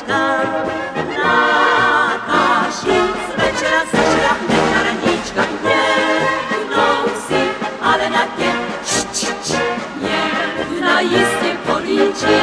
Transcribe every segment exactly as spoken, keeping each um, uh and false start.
malička. Natáši z večera zašla hned na raníčka. Jednou si ale na tě č, č, č, jedna jistě políčí.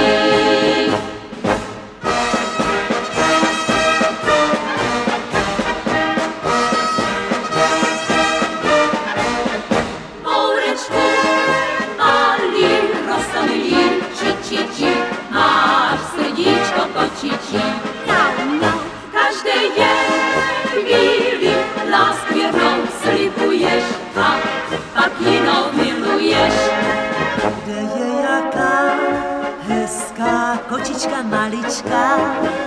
Máš srdíčko kočičí, každé je chvíli lásku věrnou slibuješ a pak jinou miluješ. Kde je jaká hezká kočička malička,